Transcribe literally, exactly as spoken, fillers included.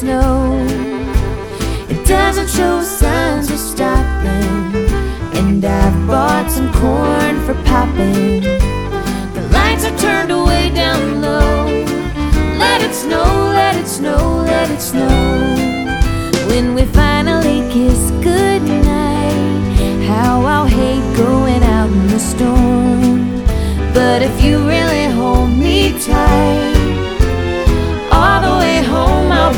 snow. It doesn't show signs of stopping, and I've bought some corn for popping. The lights are turned way down low. Let it snow, let it snow, let it snow. When we finally kiss goodnight, how I'll hate going out in the storm. But if you really hold me tight,